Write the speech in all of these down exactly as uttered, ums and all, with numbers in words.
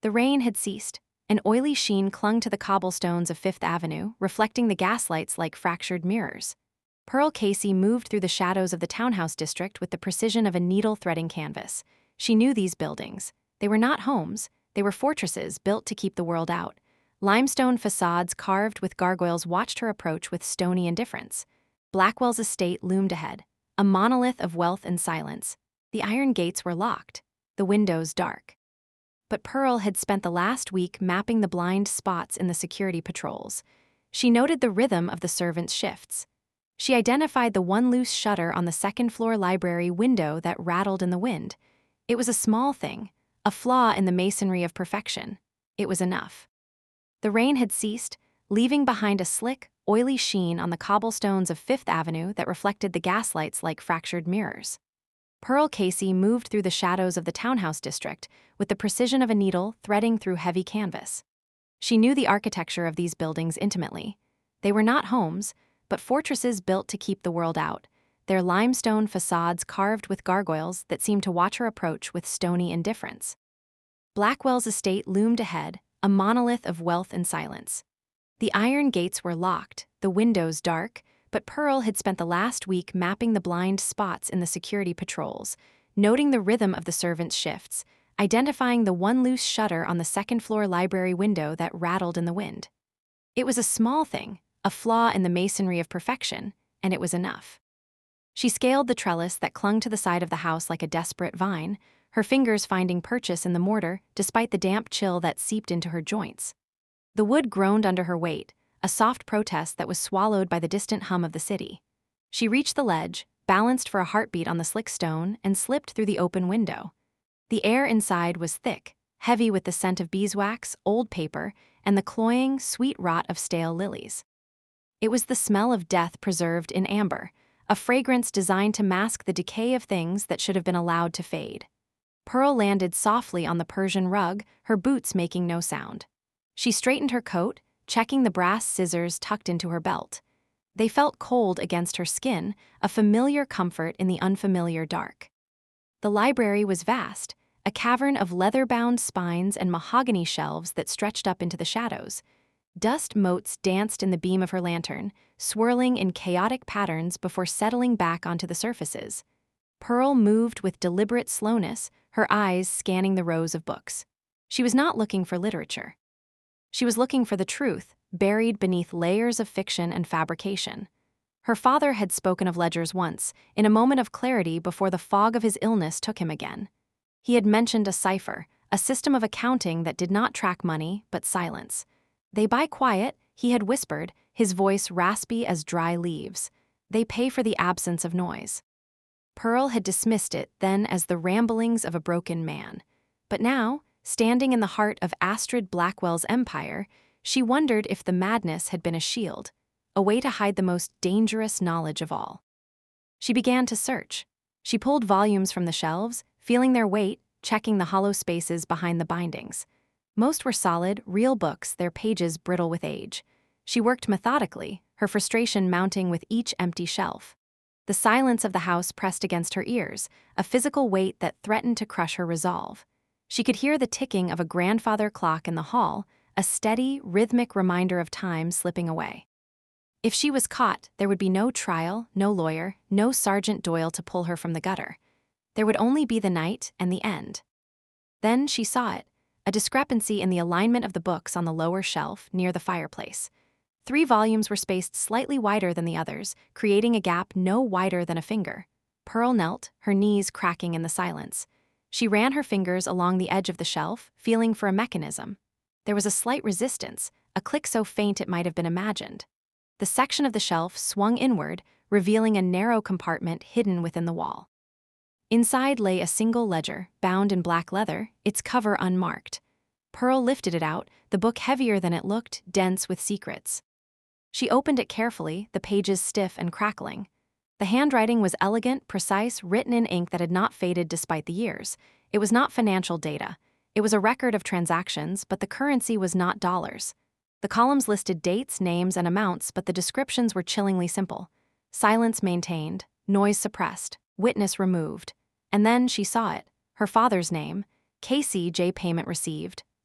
The rain had ceased. An oily sheen clung to the cobblestones of Fifth Avenue, reflecting the gaslights like fractured mirrors. Pearl Casey moved through the shadows of the townhouse district with the precision of a needle threading canvas. She knew these buildings. They were not homes, they were fortresses built to keep the world out. Limestone facades carved with gargoyles watched her approach with stony indifference. Blackwell's estate loomed ahead, a monolith of wealth and silence. The iron gates were locked, the windows dark. But Pearl had spent the last week mapping the blind spots in the security patrols. She noted the rhythm of the servants' shifts. She identified the one loose shutter on the second-floor library window that rattled in the wind. It was a small thing, a flaw in the masonry of perfection. It was enough. The rain had ceased, leaving behind a slick, oily sheen on the cobblestones of Fifth Avenue that reflected the gaslights like fractured mirrors. Pearl Casey moved through the shadows of the townhouse district with the precision of a needle threading through heavy canvas. She knew the architecture of these buildings intimately. They were not homes, but fortresses built to keep the world out, their limestone facades carved with gargoyles that seemed to watch her approach with stony indifference. Blackwell's estate loomed ahead, a monolith of wealth and silence. The iron gates were locked, the windows dark, but Pearl had spent the last week mapping the blind spots in the security patrols, noting the rhythm of the servants' shifts, identifying the one loose shutter on the second-floor library window that rattled in the wind. It was a small thing, a flaw in the masonry of perfection, and it was enough. She scaled the trellis that clung to the side of the house like a desperate vine, her fingers finding purchase in the mortar despite the damp chill that seeped into her joints. The wood groaned under her weight, a soft protest that was swallowed by the distant hum of the city. She reached the ledge, balanced for a heartbeat on the slick stone, and slipped through the open window. The air inside was thick, heavy with the scent of beeswax, old paper, and the cloying, sweet rot of stale lilies. It was the smell of death preserved in amber, a fragrance designed to mask the decay of things that should have been allowed to fade. Pearl landed softly on the Persian rug, her boots making no sound. She straightened her coat, checking the brass scissors tucked into her belt. They felt cold against her skin, a familiar comfort in the unfamiliar dark. The library was vast, a cavern of leather-bound spines and mahogany shelves that stretched up into the shadows. Dust motes danced in the beam of her lantern, swirling in chaotic patterns before settling back onto the surfaces. Pearl moved with deliberate slowness, her eyes scanning the rows of books. She was not looking for literature. She was looking for the truth, buried beneath layers of fiction and fabrication. Her father had spoken of ledgers once, in a moment of clarity before the fog of his illness took him again. He had mentioned a cipher, a system of accounting that did not track money, but silence. They buy quiet, he had whispered, his voice raspy as dry leaves. They pay for the absence of noise. Pearl had dismissed it then as the ramblings of a broken man. But now, standing in the heart of Astrid Blackwell's empire, she wondered if the madness had been a shield, a way to hide the most dangerous knowledge of all. She began to search. She pulled volumes from the shelves, feeling their weight, checking the hollow spaces behind the bindings. Most were solid, real books, their pages brittle with age. She worked methodically, her frustration mounting with each empty shelf. The silence of the house pressed against her ears, a physical weight that threatened to crush her resolve. She could hear the ticking of a grandfather clock in the hall, a steady, rhythmic reminder of time slipping away. If she was caught, there would be no trial, no lawyer, no Sergeant Doyle to pull her from the gutter. There would only be the night and the end. Then she saw it, a discrepancy in the alignment of the books on the lower shelf near the fireplace. Three volumes were spaced slightly wider than the others, creating a gap no wider than a finger. Pearl knelt, her knees cracking in the silence. She ran her fingers along the edge of the shelf, feeling for a mechanism. There was a slight resistance, a click so faint it might have been imagined. The section of the shelf swung inward, revealing a narrow compartment hidden within the wall. Inside lay a single ledger, bound in black leather, its cover unmarked. Pearl lifted it out, the book heavier than it looked, dense with secrets. She opened it carefully, the pages stiff and crackling. The handwriting was elegant, precise, written in ink that had not faded despite the years. It was not financial data. It was a record of transactions, but the currency was not dollars. The columns listed dates, names, and amounts, but the descriptions were chillingly simple. Silence maintained, noise suppressed, witness removed. And then she saw it, her father's name, Casey J. Payment received,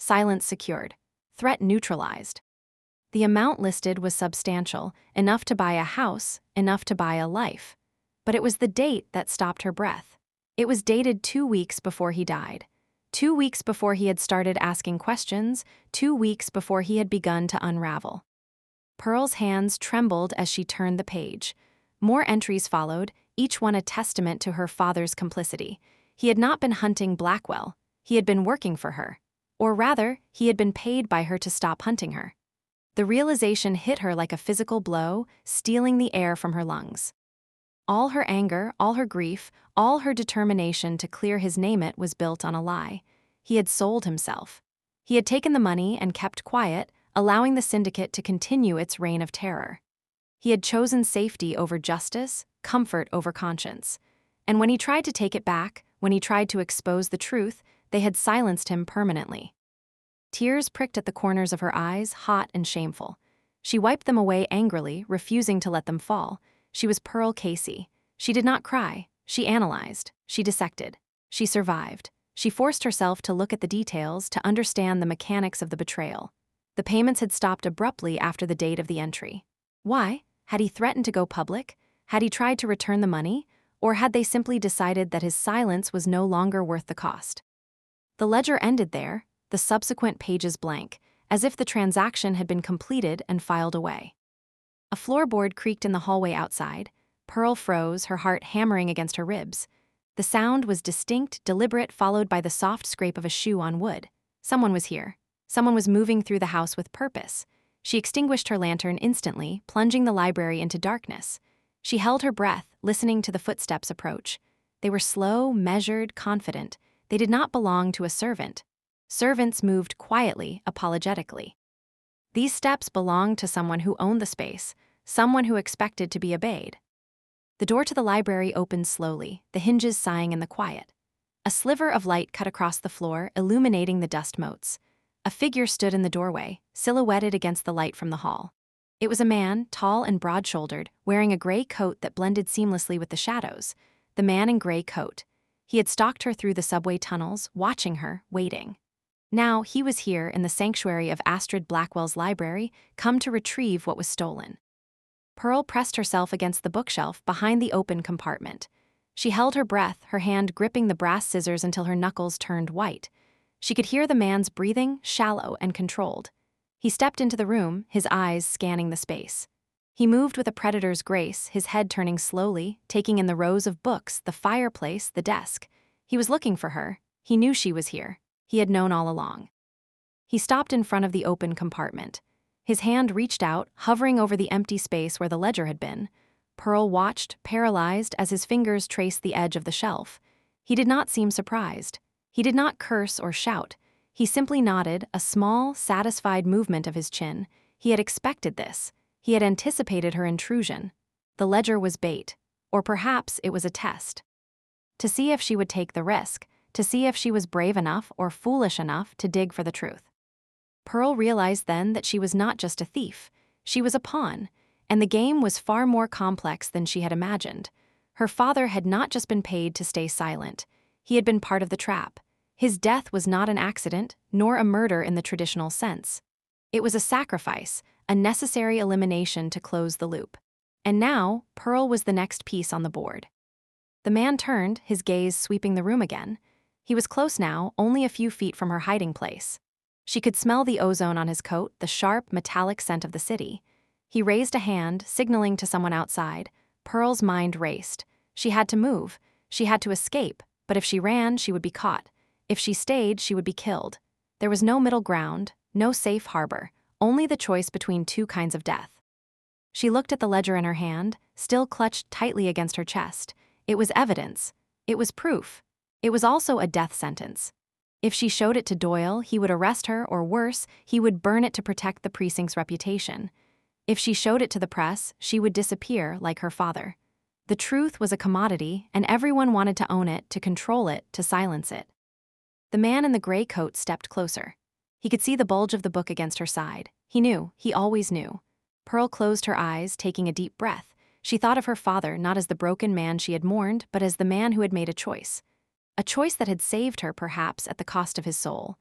silence secured, threat neutralized. The amount listed was substantial, enough to buy a house, enough to buy a life. But it was the date that stopped her breath. It was dated two weeks before he died. Two weeks before he had started asking questions, two weeks before he had begun to unravel. Pearl's hands trembled as she turned the page. More entries followed, each one a testament to her father's complicity. He had not been hunting Blackwell. He had been working for her. Or rather, he had been paid by her to stop hunting her. The realization hit her like a physical blow, stealing the air from her lungs. All her anger, all her grief, all her determination to clear his name it was built on a lie. He had sold himself. He had taken the money and kept quiet, allowing the syndicate to continue its reign of terror. He had chosen safety over justice, comfort over conscience. And when he tried to take it back, when he tried to expose the truth, they had silenced him permanently. Tears pricked at the corners of her eyes, hot and shameful. She wiped them away angrily, refusing to let them fall. She was Pearl Casey. She did not cry. She analyzed. She dissected. She survived. She forced herself to look at the details, to understand the mechanics of the betrayal. The payments had stopped abruptly after the date of the entry. Why? Had he threatened to go public? Had he tried to return the money? Or had they simply decided that his silence was no longer worth the cost? The ledger ended there, the subsequent pages blank, as if the transaction had been completed and filed away. A floorboard creaked in the hallway outside. Pearl froze, her heart hammering against her ribs. The sound was distinct, deliberate, followed by the soft scrape of a shoe on wood. Someone was here. Someone was moving through the house with purpose. She extinguished her lantern instantly, plunging the library into darkness. She held her breath, listening to the footsteps approach. They were slow, measured, confident. They did not belong to a servant. Servants moved quietly, apologetically. These steps belonged to someone who owned the space, someone who expected to be obeyed. The door to the library opened slowly, the hinges sighing in the quiet. A sliver of light cut across the floor, illuminating the dust motes. A figure stood in the doorway, silhouetted against the light from the hall. It was a man, tall and broad-shouldered, wearing a gray coat that blended seamlessly with the shadows. The man in gray coat. He had stalked her through the subway tunnels, watching her, waiting. Now he was here in the sanctuary of Astrid Blackwell's library, come to retrieve what was stolen. Pearl pressed herself against the bookshelf behind the open compartment. She held her breath, her hand gripping the brass scissors until her knuckles turned white. She could hear the man's breathing, shallow and controlled. He stepped into the room, his eyes scanning the space. He moved with a predator's grace, his head turning slowly, taking in the rows of books, the fireplace, the desk. He was looking for her. He knew she was here. He had known all along. He stopped in front of the open compartment. His hand reached out, hovering over the empty space where the ledger had been. Pearl watched, paralyzed, as his fingers traced the edge of the shelf. He did not seem surprised. He did not curse or shout. He simply nodded, a small, satisfied movement of his chin. He had expected this. He had anticipated her intrusion. The ledger was bait. Or perhaps it was a test. To see if she would take the risk. To see if she was brave enough or foolish enough to dig for the truth. Pearl realized then that she was not just a thief. She was a pawn, and the game was far more complex than she had imagined. Her father had not just been paid to stay silent. He had been part of the trap. His death was not an accident, nor a murder in the traditional sense. It was a sacrifice, a necessary elimination to close the loop. And now, Pearl was the next piece on the board. The man turned, his gaze sweeping the room again. He was close now, only a few feet from her hiding place. She could smell the ozone on his coat, the sharp, metallic scent of the city. He raised a hand, signaling to someone outside. Pearl's mind raced. She had to move. She had to escape, but if she ran, she would be caught. If she stayed, she would be killed. There was no middle ground, no safe harbor, only the choice between two kinds of death. She looked at the ledger in her hand, still clutched tightly against her chest. It was evidence. It was proof. It was also a death sentence. If she showed it to Doyle, he would arrest her, or worse, he would burn it to protect the precinct's reputation. If she showed it to the press, she would disappear like her father. The truth was a commodity, and everyone wanted to own it, to control it, to silence it. The man in the gray coat stepped closer. He could see the bulge of the book against her side. He knew, he always knew. Pearl closed her eyes, taking a deep breath. She thought of her father not as the broken man she had mourned, but as the man who had made a choice. A choice that had saved her, perhaps, at the cost of his soul.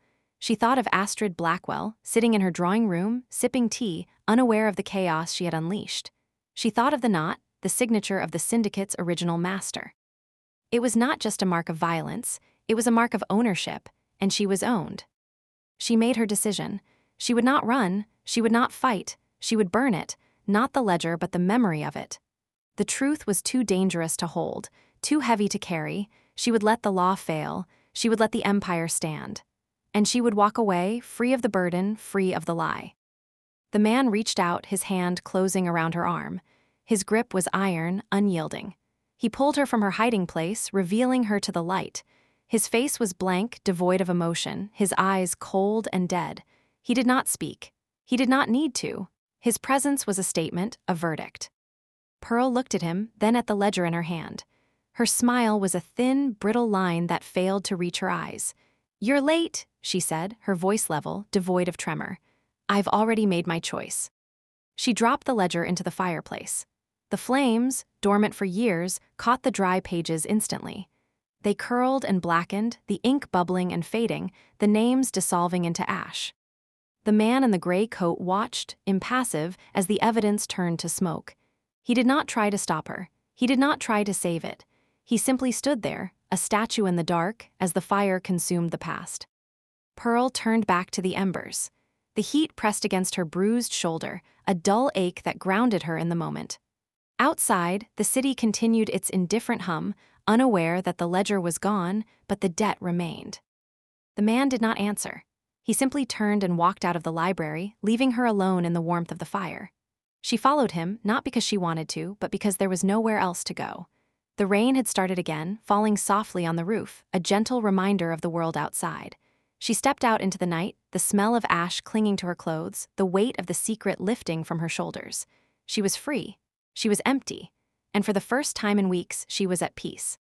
She thought of Astrid Blackwell, sitting in her drawing room, sipping tea, unaware of the chaos she had unleashed. She thought of the knot, the signature of the syndicate's original master. It was not just a mark of violence, it was a mark of ownership, and she was owned. She made her decision. She would not run, she would not fight, she would burn it, not the ledger but the memory of it. The truth was too dangerous to hold, too heavy to carry. She would let the law fail, she would let the empire stand. And she would walk away, free of the burden, free of the lie. The man reached out, his hand closing around her arm. His grip was iron, unyielding. He pulled her from her hiding place, revealing her to the light. His face was blank, devoid of emotion, his eyes cold and dead. He did not speak. He did not need to. His presence was a statement, a verdict. Pearl looked at him, then at the ledger in her hand. Her smile was a thin, brittle line that failed to reach her eyes. "You're late," she said, her voice level, devoid of tremor. "I've already made my choice." She dropped the ledger into the fireplace. The flames, dormant for years, caught the dry pages instantly. They curled and blackened, the ink bubbling and fading, the names dissolving into ash. The man in the gray coat watched, impassive, as the evidence turned to smoke. He did not try to stop her. He did not try to save it. He simply stood there, a statue in the dark, as the fire consumed the past. Pearl turned back to the embers. The heat pressed against her bruised shoulder, a dull ache that grounded her in the moment. Outside, the city continued its indifferent hum, unaware that the ledger was gone, but the debt remained. The man did not answer. He simply turned and walked out of the library, leaving her alone in the warmth of the fire. She followed him, not because she wanted to, but because there was nowhere else to go. The rain had started again, falling softly on the roof, a gentle reminder of the world outside. She stepped out into the night, the smell of ash clinging to her clothes, the weight of the secret lifting from her shoulders. She was free. She was empty. And for the first time in weeks, she was at peace.